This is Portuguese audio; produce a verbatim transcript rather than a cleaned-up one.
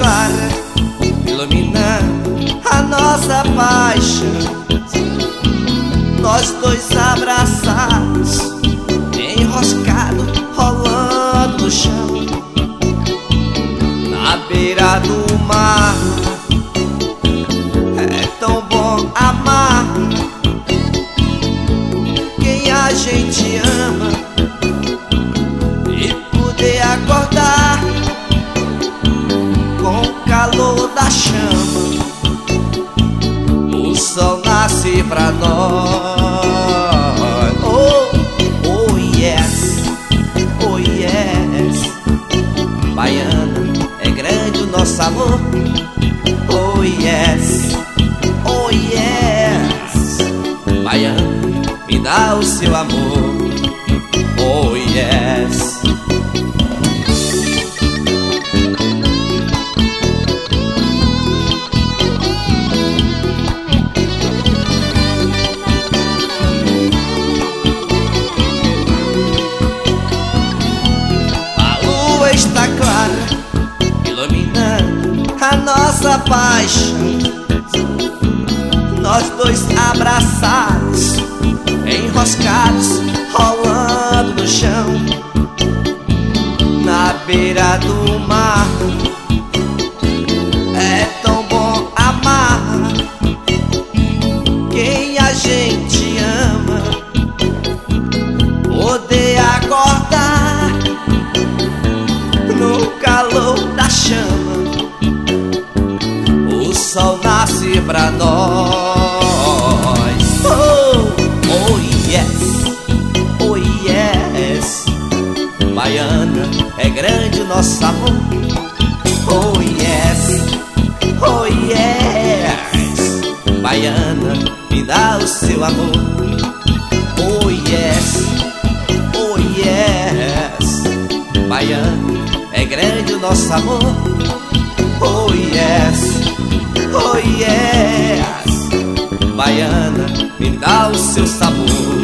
clara, iluminando a nossa paixão. Nós dois abraçados, enroscado, rolando no chão, na beira do mar. É tão bom amar quem a gente ama e poder acordar com o calor da chama. O sol nasce pra nós. Oh, oh yes, oh yes. Baiana, é grande o nosso amor. Oh yes, oh yes. Baiana, me dá o seu amor. Oh yes. Está clara, iluminando a nossa paixão. Nós dois abraçados, enroscados, rolando no chão, na beira do mar. É tão bom amar quem a gente ama, poder acordar no calor da chama. O sol nasce pra nós. Oh, oh yes, oh yes. Baiana, é grande o nosso amor. Oh yes, oh yes. Baiana, me dá o seu amor. Oh yes, oh yes. Baiana, é grande o nosso amor. Oh yes, oh yes. Baiana, me dá o seu sabor.